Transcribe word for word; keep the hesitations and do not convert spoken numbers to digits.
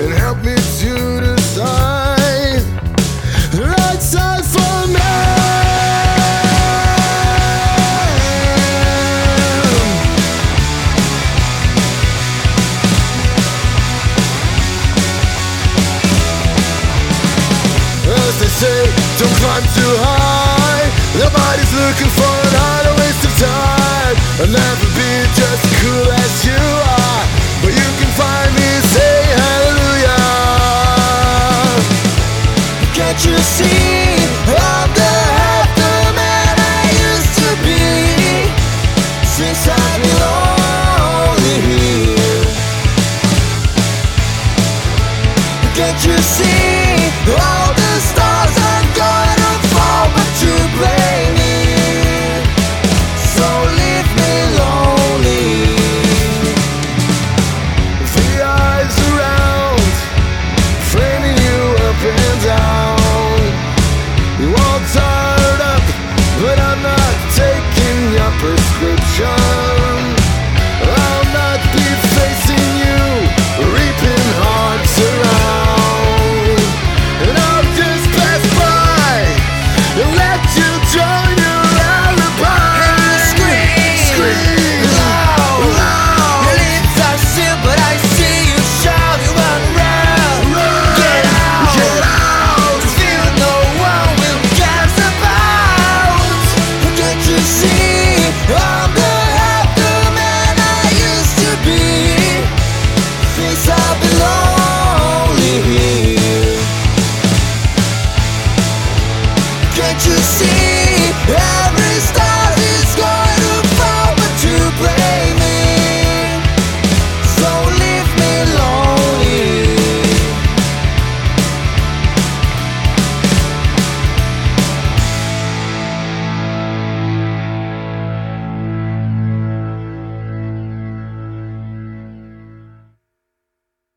and help me to decide the right side for me. As they say, don't climb too high. Nobody's looking for an idle waste of time. I'll never be just as cool as you are, but you can find me saying hallelujah. Can't you see?